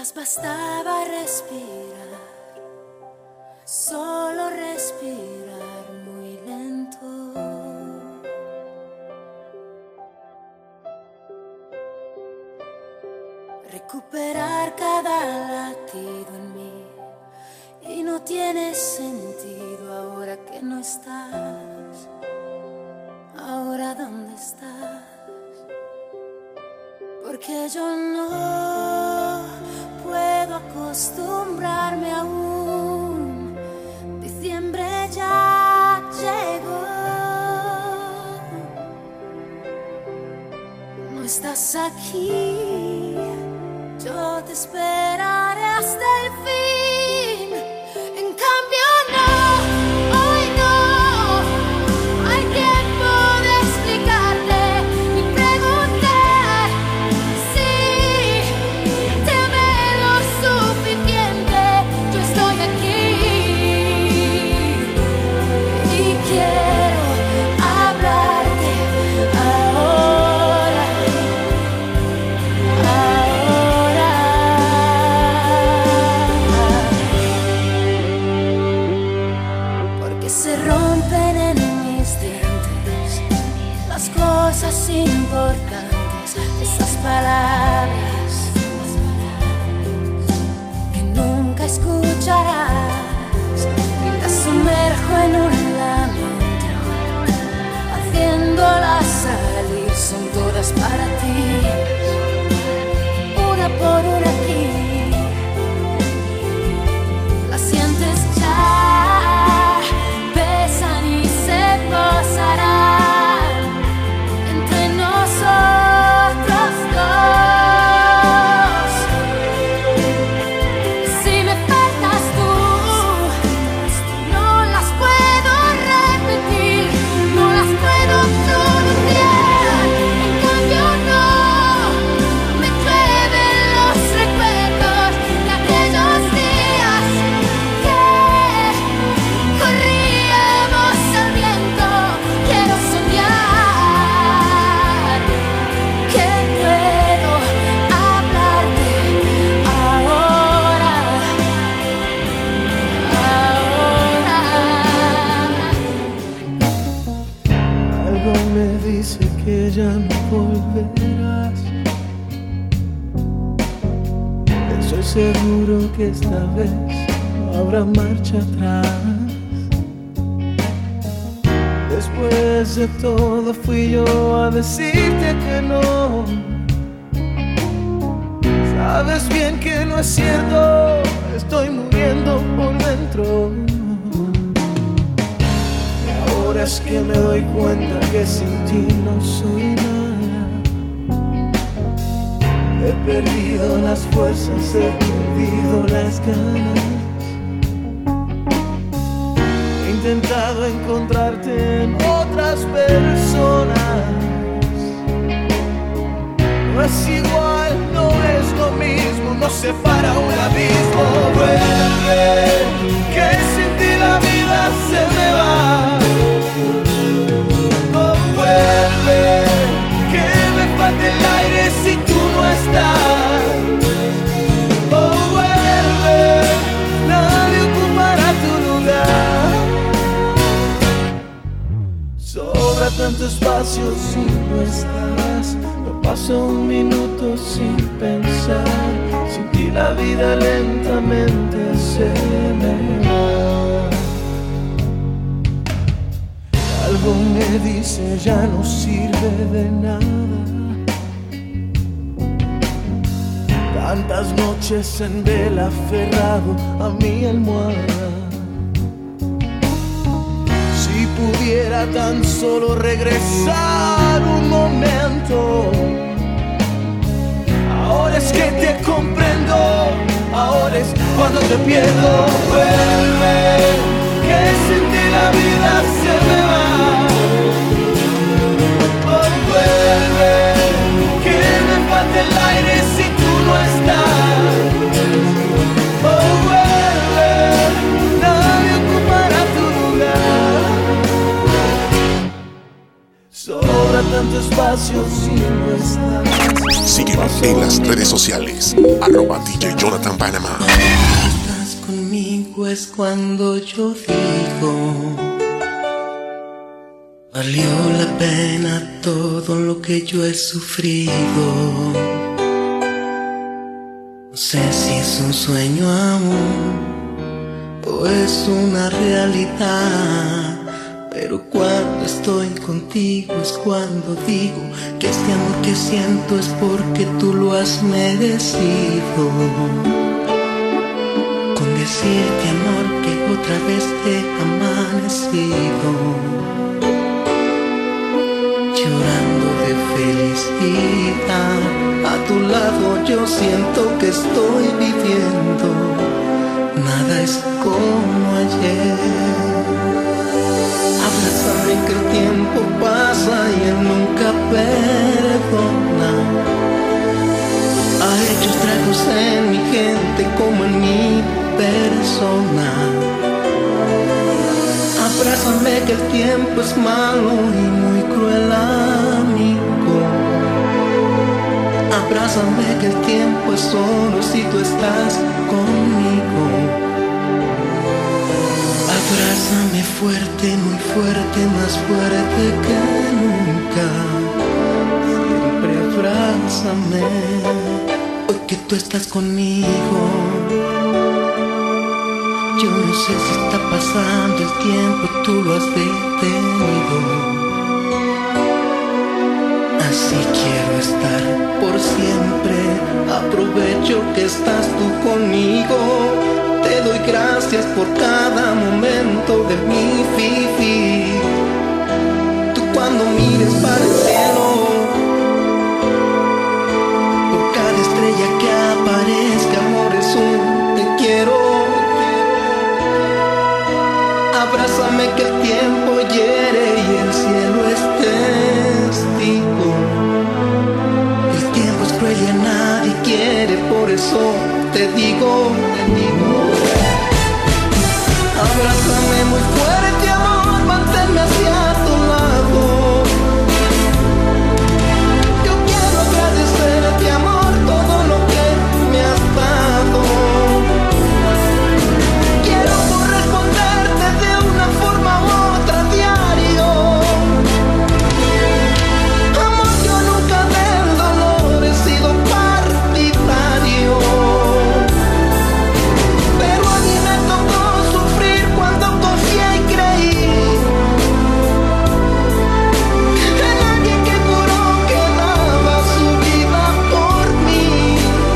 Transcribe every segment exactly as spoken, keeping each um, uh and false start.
Quizás bastaba respirar, solo respirar muy lento. Recuperar cada latido en mí, y no tiene sentido ahora que no estás. Ahora ¿dónde estás? Porque yo no puedo acostumbrarme aún. Diciembre ya llegó. No estás aquí, yo te esperaré hasta el fin. En cambio no, hoy no hay tiempo de explicarte ni preguntar si te amé lo suficiente. Yo estoy aquí y quiero hablarte ahora, ahora. Porque se rompen en mis dientes las cosas importantes, esas palabras que nunca escucharás. Y las sumerjo en un lamento, haciéndolas salir, son todas para ti, una por una aquí. Las sientes ya, pesan y se posarán entre nosotros dos. Si me faltas tú, no las puedo repetir, no las puedo pronunciar. En cambio no me llueven los recuerdos de aquellos días que corríamos al viento. Quiero soñar que puedo hablarte ahora, ahora. Algo me dice que ya no volverás. Estoy seguro que esta vez no habrá marcha atrás. Después de todo fui yo a decirte que no. Sabes bien que no es cierto, estoy muriendo por dentro. Ahora es que me doy cuenta que sin ti no soy nada. He perdido las fuerzas, he perdido las ganas. He intentado encontrarte en otras personas. No es igual, no es lo mismo, nos separa un abismo. Vuelve, que sin ti la vida se me va. Oh, vuelve, que me falta el aire si tú no estás. Oh, vuelve, nadie ocupará tu lugar. Sobra tanto espacio si no estás. No paso un minuto sin pensar. Sin ti la vida lentamente se me va. Algo me dice ya no sirve de nada. Tantas noches en vela aferrado a mi almohada. Si pudiera tan solo regresar un momento. Ahora es que te comprendo, ahora es cuando te pierdo. Vuelve, que sin ti la vida se me va. Oh, vuelve, que me falta el aire si tú no estás. Oh, vuelve, nadie ocupará tu lugar. Sobra tanto espacio si no estás. Sígueme en las redes sociales, arroba D J Jonathan Panamá. Estás conmigo es cuando yo digo, valió la pena todo lo que yo he sufrido. No sé si es un sueño aún o es una realidad, pero cuando estoy contigo es cuando digo que este amor que siento es porque tú lo has merecido. Con decirte, amor, que otra vez he amanecido llorando de felicidad. A tu lado yo siento que estoy viviendo, nada es como ayer. Abrázame que el tiempo pasa y él nunca perdona. Ha hecho estragos en mi gente como en mi persona. Abrázame que el tiempo es malo y muy cruel amigo. Abrázame que el tiempo es solo si tú estás conmigo. Abrázame fuerte, muy fuerte, más fuerte que nunca. Siempre abrázame, hoy que tú estás conmigo. Yo no sé si está pasando el tiempo, tú lo has detenido. Así quiero estar por siempre. Aprovecho que estás tú conmigo. Te doy gracias por cada momento de mi vivir. Tú cuando mires para el cielo, por cada estrella que aparezca, amor, es un te quiero. Abrázame que el tiempo hiere y el cielo es testigo. El tiempo es cruel y a nadie quiere, por eso te digo, te digo. Abrázame muy fuerte, amor, manténme hacia tu lado. Yo quiero agradecerte, amor, todo lo que me has dado. Quiero corresponderte de una forma u otra diario. Amor, yo nunca del dolor he sido partidario, pero a mí me tocó sufrir cuando confié y creí en alguien que juró que daba su vida por mí.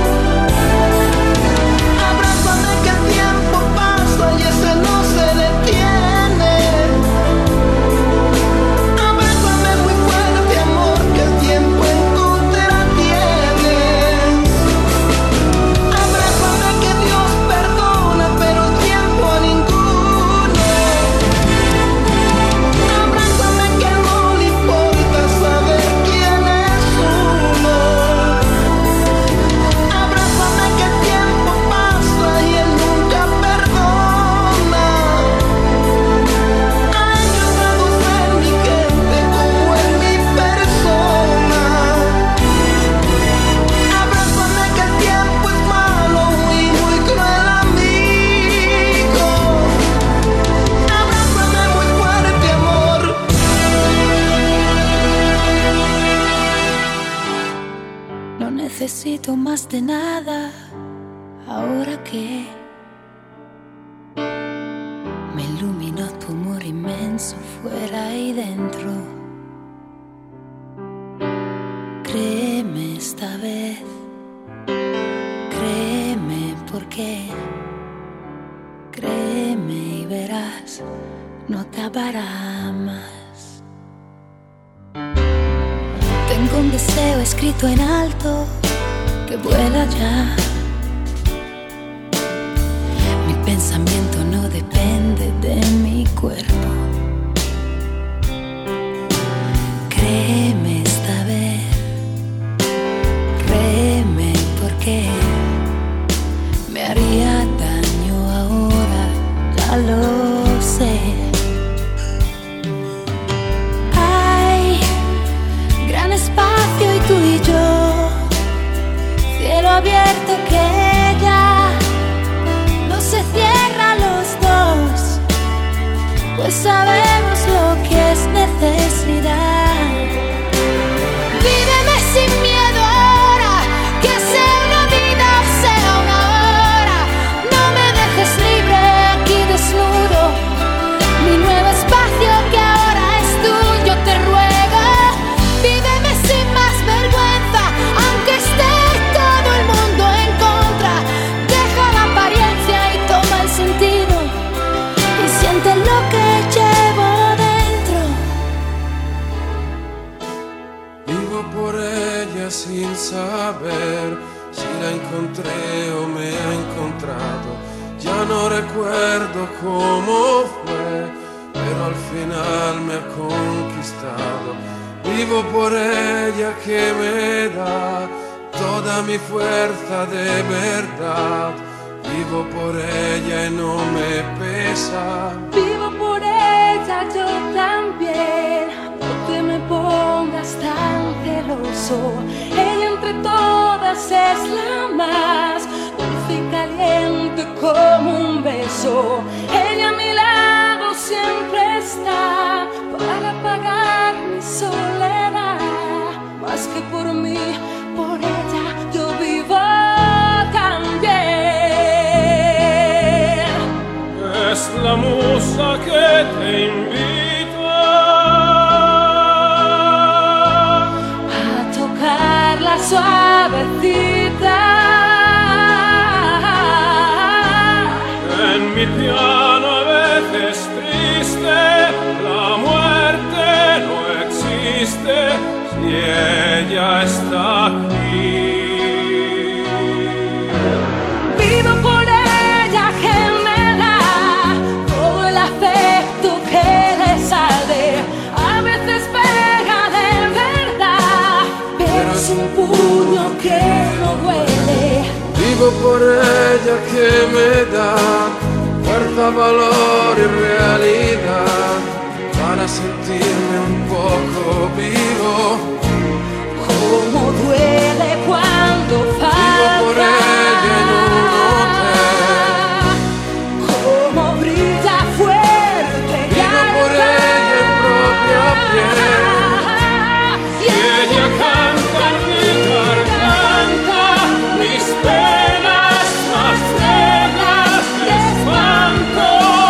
Abrázame que el tiempo pasa y ese no se detiene. Abrázame muy fuerte, amor, que el tiempo en contra tienes. Abrázame que Dios perdona, pero el tiempo a ninguno. Abrázame que no le importa saber quién es uno. Abrázame que el tiempo pasa y él nunca perdona. Ha hecho estragos en mi gente como en mi persona. Abrázame que el tiempo es malo y muy cruel amigo. Abrázame muy fuerte, amor. No necesito más de nada ahora que me iluminó tu amor inmenso fuera y dentro. Créeme esta vez, créeme porque créeme y verás, no acabará más. Tengo un deseo escrito en alto que vuela ya. Mi pensamiento no depende de mi cuerpo. Créeme esta vez, créeme porque me haría daño ahora, ya lo sé. Hay gran espacio y tú y yo Ya no recuerdo cómo fue, pero al final me ha conquistado. Vivo por ella que me da toda mi fuerza de verdad. Vivo por ella y no me pesa. Vivo por ella yo también. No te me pongas tan celoso. Ella entre todas es la más dulce y caliente como un beso. Ella a mi lado siempre está para apagar mi soledad. Más que por mí, por ella yo vivo también. Es la musa que te invita a tocarla suavecita. En mi piano a veces triste, la muerte no existe si ella está aquí. Vivo por ella que me da todo el afecto que le sale. A veces pega de verdad, pero es un puño que no duele. Vivo por ella que me da fuerza, valor y realidad para sentirme un poco vivo. Cómo duele cuando falta. Vivo por ella en un hotel. Cómo brilla fuerte. Vivo por ella en propia piel. Y ella canta en mi garganta mis penas más negras de espanto.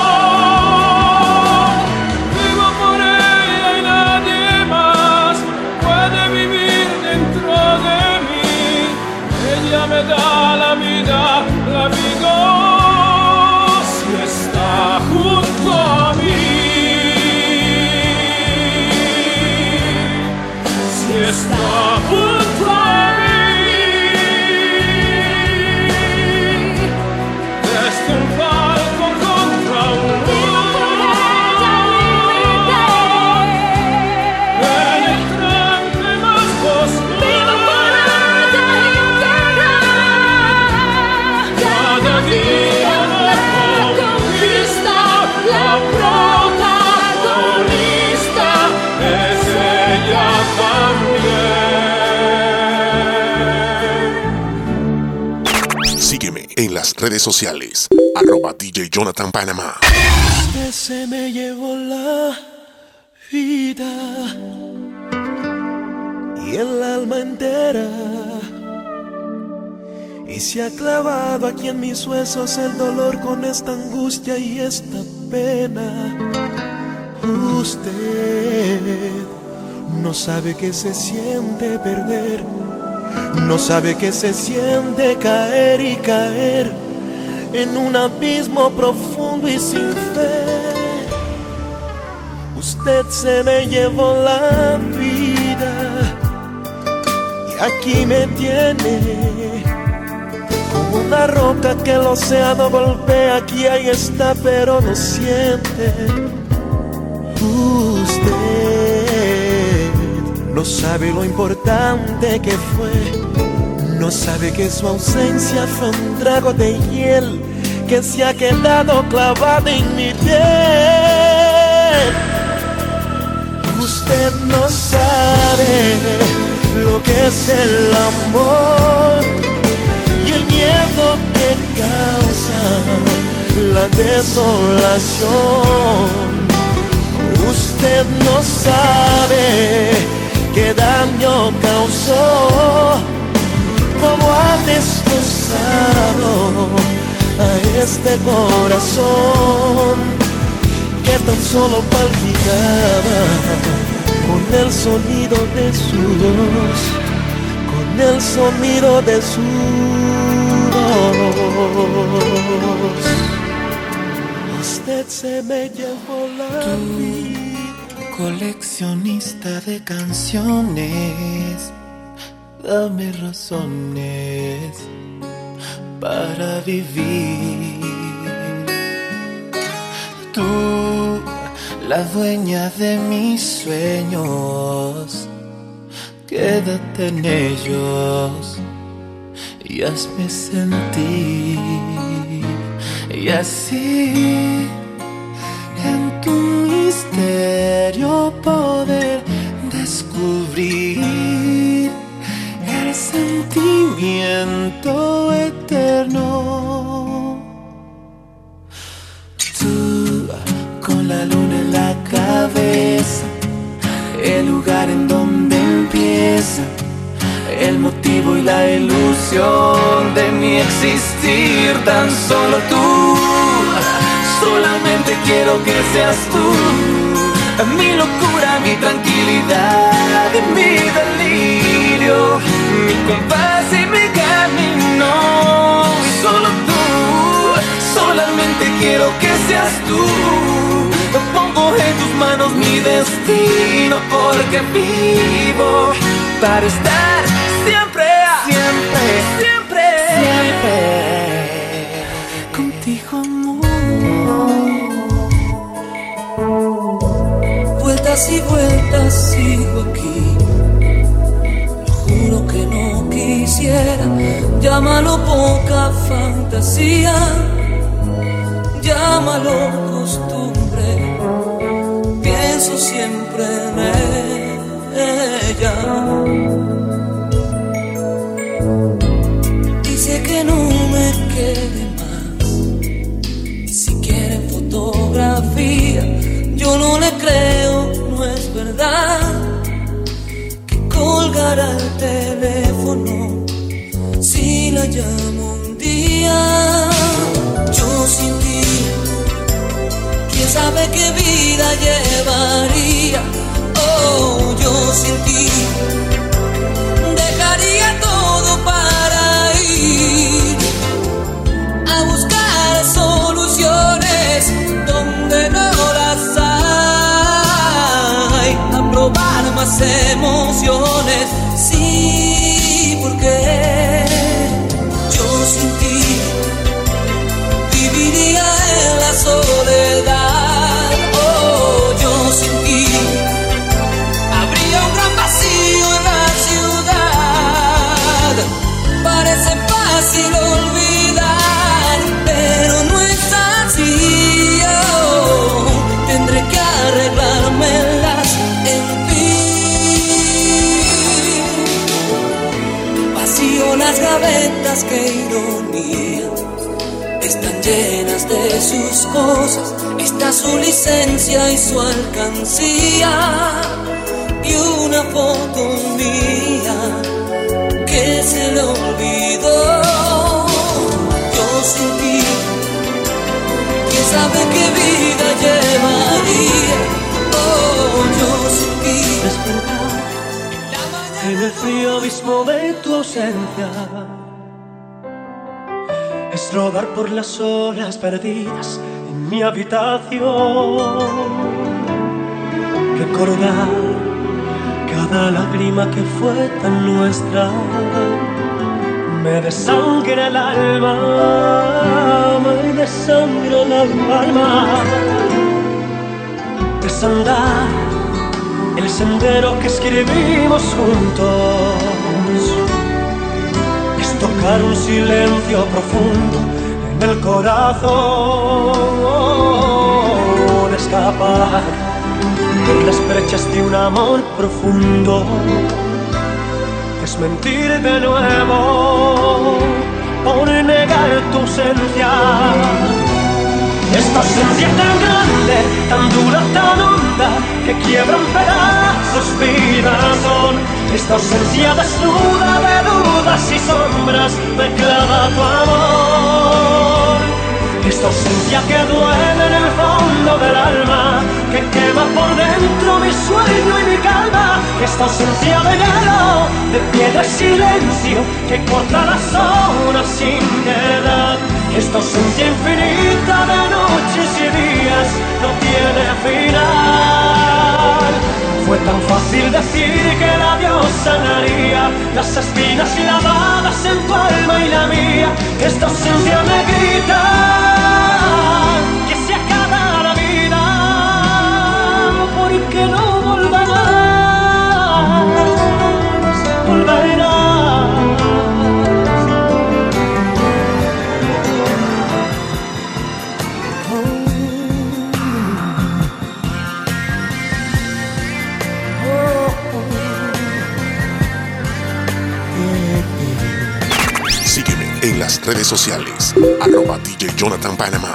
Vivo por ella y nadie más puede vivir dentro de mí. Ella me da la vida, la vida si está junto a mí. Si está junto a mí. Desde un palco contra un muro, en el trance más oscuro. Cada día la conquista, la protagonista es ella también. Sígueme en las redes sociales, arroba D J Jonathan Panamá. Usted se me llevó la vida y el alma entera, y se ha clavado aquí en mis huesos el dolor con esta angustia y esta pena. Usted no sabe que se siente perder, no sabe que se siente caer y caer en un abismo profundo y sin fe. Usted se me llevó la vida y aquí me tiene como una roca que el océano golpea. Aquí ahí está pero no siente. Usted no sabe lo importante que fue, no sabe que su ausencia fue un trago de hiel que se ha quedado clavado en mi piel. Usted no sabe lo que es el amor y el miedo que causa la desolación. Usted no sabe qué daño causó, cómo ha destrozado a este corazón que tan solo palpitaba con el sonido de su voz, con el sonido de su voz. Usted se me llevó la vida. Coleccionista de canciones, dame razones para vivir. la dueña de mis sueños. Quédate en ellos y hazme sentir. Y así en tu misterio poder descubrir el sentimiento eterno. Tú con la luna en la cabeza, el lugar en donde empieza el motivo y la ilusión de mi existir. Tan solo tú, solamente quiero que seas tú, mi locura, mi tranquilidad y mi delirio, mi compás y mi camino. Y solo tú, solamente quiero que seas tú. Pongo en tus manos mi destino, porque vivo para estar siempre, siempre, siempre, siempre contigo, amor. Vueltas y vueltas sigo aquí, lo juro que no quisiera. Llámalo poca fantasía, llámalo costumbre, pienso siempre en ella. Dice que no me quede más, si quiere fotografía, yo no le creo, no es verdad, que colgará el teléfono si la llamo un día. Yo sin ti, quién sabe qué vida llevaría. Oh, yo sin ti dejaría todo para ir a buscar soluciones donde no las hay, a probar más emociones. Sí, porque yo sin ti viviría en la soledad. Oh, yo sin ti habría un gran vacío en la ciudad. Parece fácil olvidar, pero no es así. Oh, tendré que arreglármelas en fin. Vacío las gavetas, qué ironía, están llenas de sus cosas. Está su licencia y su alcancía, y una foto mía que se le olvidó. Yo sin ti, quién sabe qué vida llevaría. Oh, yo sin ti. Despertar en el frío abismo de tu ausencia, es rodar por las horas perdidas en mi habitación, recordar cada lágrima que fue tan nuestra, me desangra el alma, me desangra el alma. Desandar el sendero que escribimos juntos, tocar un silencio profundo en el corazón, escapar por las brechas de un amor profundo, desmentir de nuevo por negar tu ausencia. Esta ausencia tan grande, tan dura, tan honda, que quiebra en pedazos mi razón. Esta ausencia desnuda de dudas y sombras me clava tu amor. Esta ausencia que duele en el fondo del alma, que quema por dentro mi sueño y mi calma. Esta ausencia de hielo, de piedra y silencio, que corta las horas sin piedad. Esta ausencia infinita de noches y días no tiene final. Fue tan fácil decir que el adiós sanaría las espinas clavadas en tu alma y la mía. Esta ausencia me grita que se acaba la vida. Redes sociales, arroba D J Jonathan Panamá.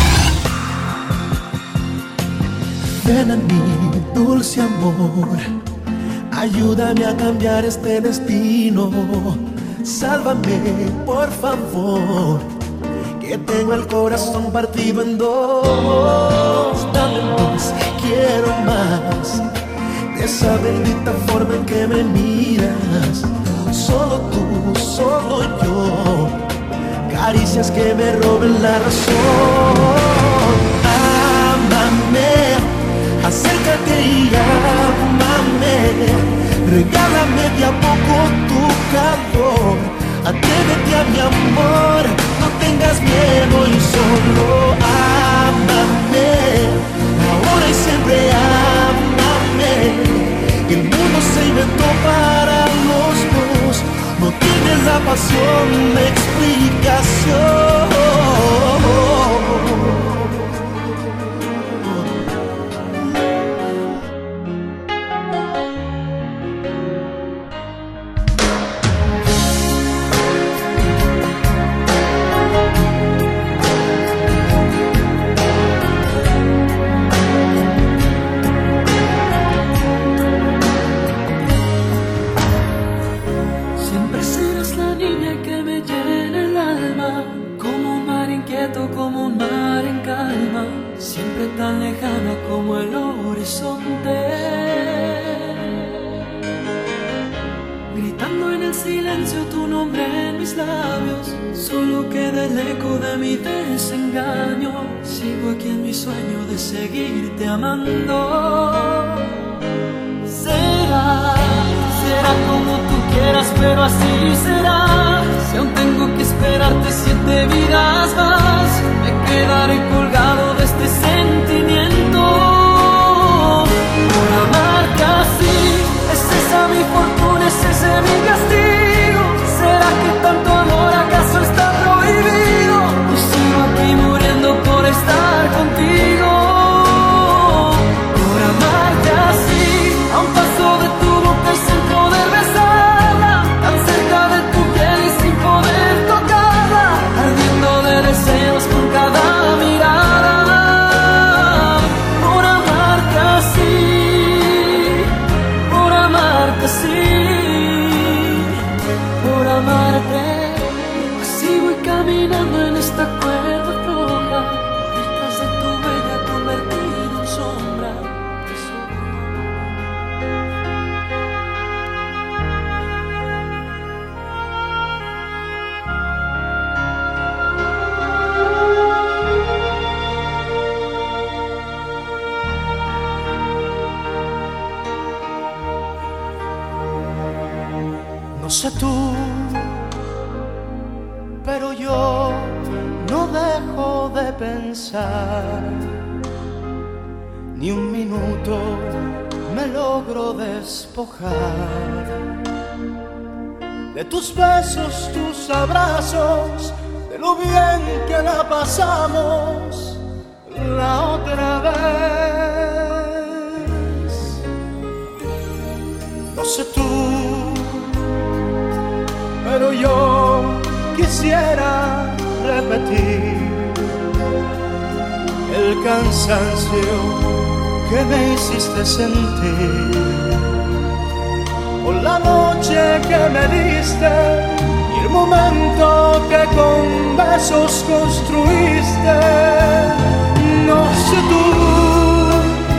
Ven a mí, dulce amor, ayúdame a cambiar este destino. Sálvame, por favor, que tengo el corazón partido en dos. Dame más, quiero más de esa bendita forma en que me miras. Solo tú, solo yo, caricias que me roben la razón. Ámame, acércate y ámame, regálame de a poco tu calor. Atrévete a mi amor, no tengas miedo y solo ámame. Ahora y siempre ámame. El mundo se inventó para los dos, no tienes la pasión de explicación. Tan lejana como el horizonte, gritando en el silencio tu nombre en mis labios. Solo queda el eco de mi desengaño. Sigo aquí en mi sueño de seguirte amando. Será, será como tú quieras, pero así será. Si aún tengo que esperarte siete vidas más, me quedaré colgado de este sentimiento. Por amarte así, es esa mi fortuna, es ese mi castigo. ¿Será que tanto amor acaso está prohibido? Yo sigo aquí muriendo por estar contigo. Por amarte así, a un paso de tu boca y sin poder besarla, tan cerca de tu piel y sin poder tocarla, ardiendo de deseos con cada mirada. Por amarte así, por amarte así, por amarte. Así voy caminando en esta cuerda floja, detrás de tu bella convertida en sombra. No sé tú, pero yo no dejo de pensar. Ni un minuto me logro despojar de tus besos, tus abrazos, de lo bien que la pasamos la otra vez. No sé tú, pero yo quisiera repetir el cansancio que me hiciste sentir, por la noche que me diste y el momento que con besos construiste. No sé tú,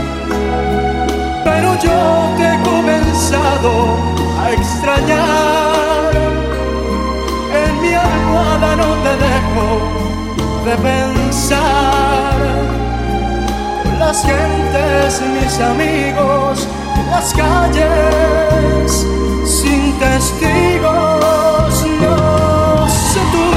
pero yo te he comenzado a extrañar. En mi almohada no te dejo de pensar. Con las gentes, mis amigos, en las calles, sin testigos. No sé tú,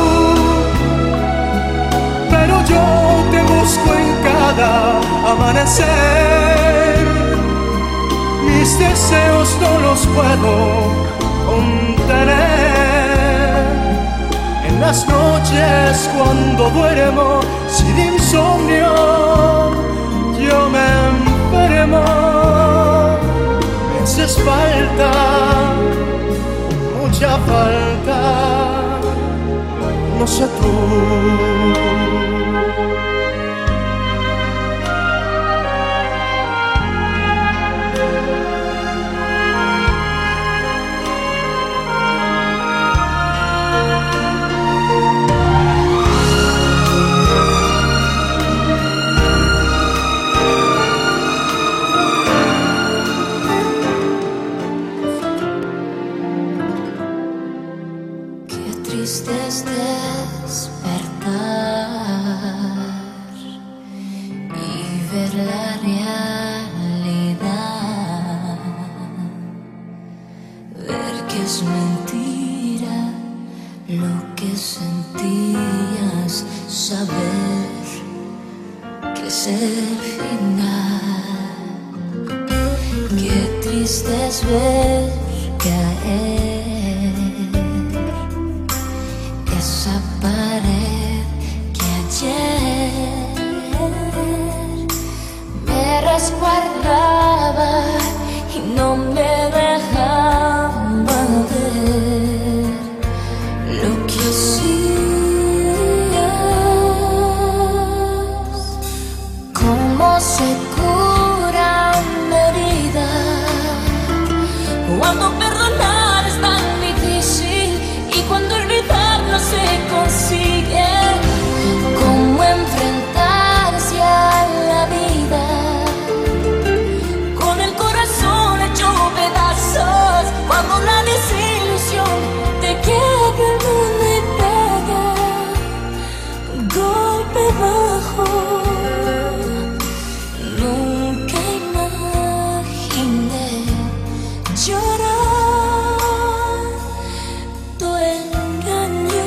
pero yo te busco en cada amanecer. Mis deseos no los puedo contener. En las noches cuando duermo sin insomnio, yo me enfermo. Me haces falta, mucha falta. no sé tú. Triste es despertar y ver la realidad, ver que es mentira lo que sentías, saber que es el final. Qué triste es ver caer esa pared que ayer me resguardaba y no me dejaba ver lo que hacías. Cómo se cura una herida cuando perdonar es tan difícil y cuando olvidar no se consigue. Cómo enfrentarse a la vida con el corazón hecho pedazos, cuando la desilusión te quiebra el mundo y pega golpe bajo. Nunca imaginé llorar tu engaño.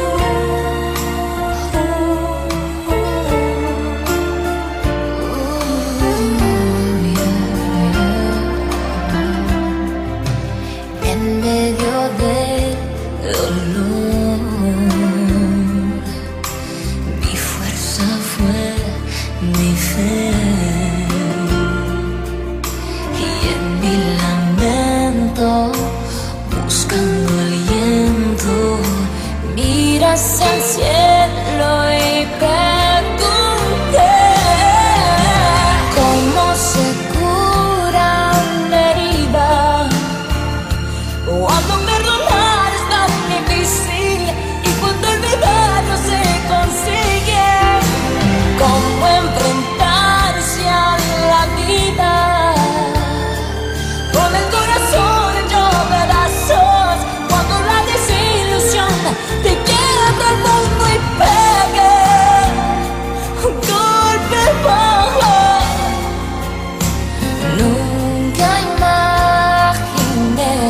En medio del dolor, mi fuerza fue mi fe, y en mi lamento, buscando aliento, miras al cielo y pregunté cómo se cura una herida cuando perdonar es tan difícil y cuando olvidar no se consigue. Cómo enfrentarse a la vida con el corazón hecho pedazos, cuando la desilusión te quiebra el mundo y pegue un golpe bajo. Nunca imaginé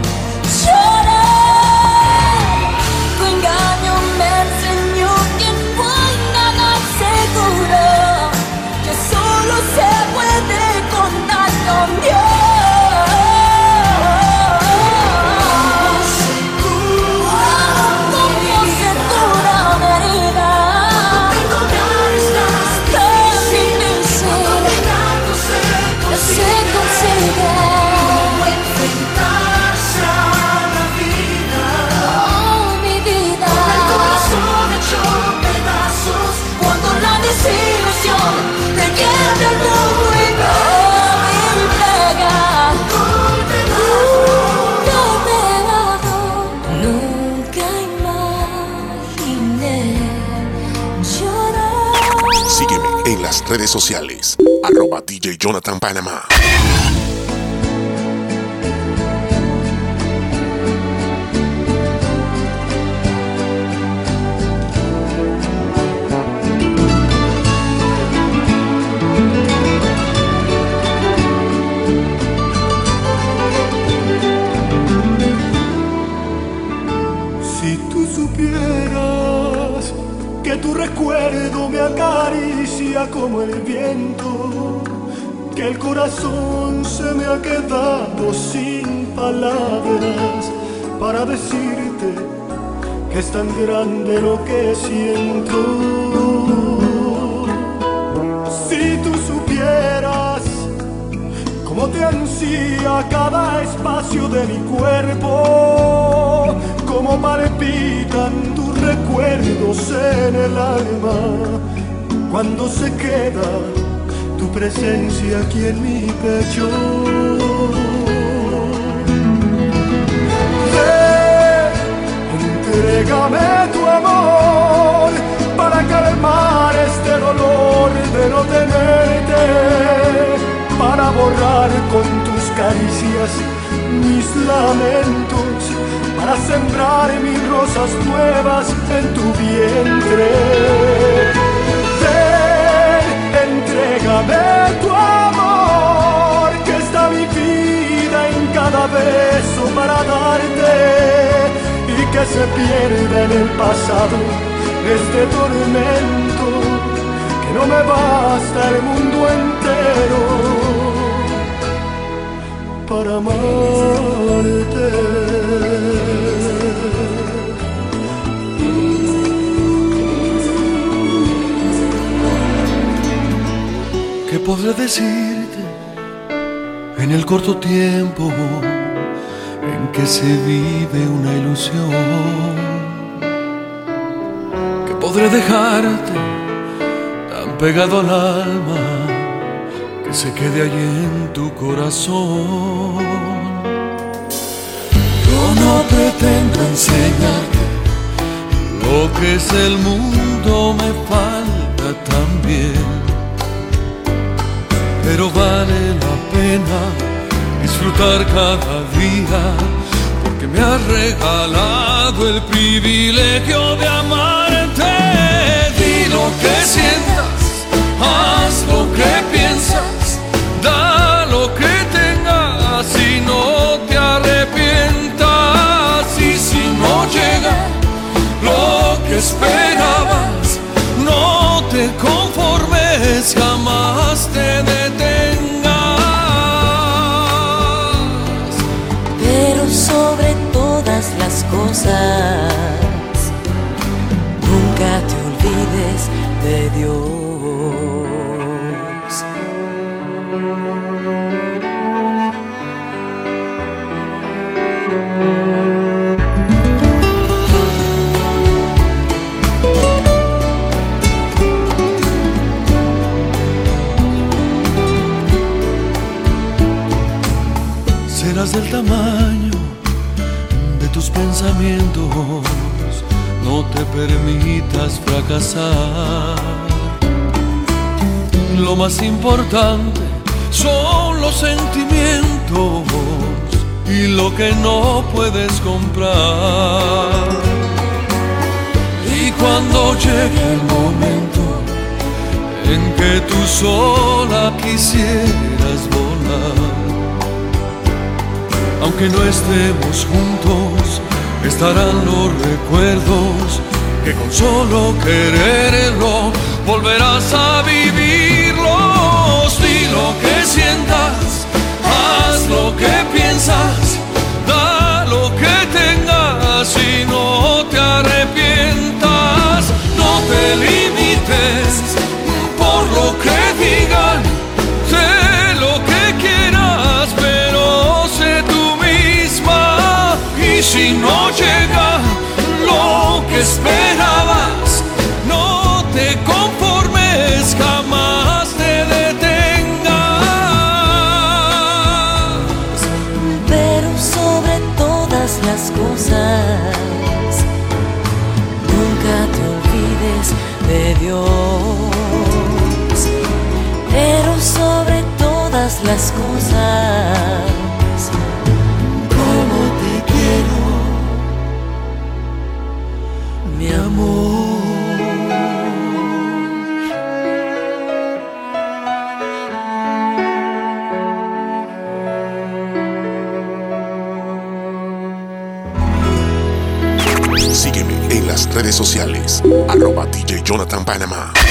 llorar. Tu engaño me enseñó que no hay nada seguro, que solo se puede contar con Dios. Cómo se cura una herida tan difícil, no se consigue. Oh, mi vida, cuando la desilusión te quiebra el mundo y me pega golpe bajo. Nunca imaginé llorar. Sígueme en las redes sociales, arroba D J Jonathan Panamá. Si tú supieras que tu recuerdo me acaricia como el viento, que el corazón se me ha quedado sin palabras para decirte que es tan grande lo que siento. Si tú supieras cómo te ansía cada espacio de mi cuerpo, cómo palpitan tus recuerdos en el alma cuando se queda tu presencia aquí en mi pecho. Entrégame tu amor para calmar este dolor de no tenerte, para borrar con tus caricias mis lamentos, para sembrar mis rosas nuevas en tu vientre. Ven, entrégame tu amor, que está mi vida en cada beso para darte, y que se pierda en el pasado este tormento, que no me basta el mundo entero para amarte. ¿Qué podré decirte en el corto tiempo en que se vive una ilusión? ¿Qué podré dejarte tan pegado al alma que se quede allí en tu corazón? Yo no pretendo enseñarte lo que es el mundo, me falta también, pero vale la pena disfrutar cada día, porque me has regalado el privilegio de amarte. Di lo que sientas, haz lo que piensas, da lo que tengas y no te arrepientas. Y si no llega lo que esperabas, no te conformes, jamás te detengas. Pero sobre todas las cosas, nunca te olvides de Dios. Serás del tamaño de tus pensamientos, no te permitas fracasar. Lo más importante son los sentimientos y lo que no puedes comprar. Y cuando llegue el momento en que tú sola quisieras volar, aunque no estemos juntos, estarán los recuerdos que con solo quererlo volverás a vivirlos. Di lo que sientas, haz lo que piensas, da lo que tengas y no te arrepientas. No te limites por lo que digan, sé lo que quieras, pero sé tú misma. Y si no llega lo que esperabas, no te conformes, jamás te detengas. Pero sobre todas las cosas, nunca te olvides de Dios. Pero sobre todas las cosas, como te quiero, mi amor. Sígueme en las redes sociales, arroba D J Jonathan Panamá.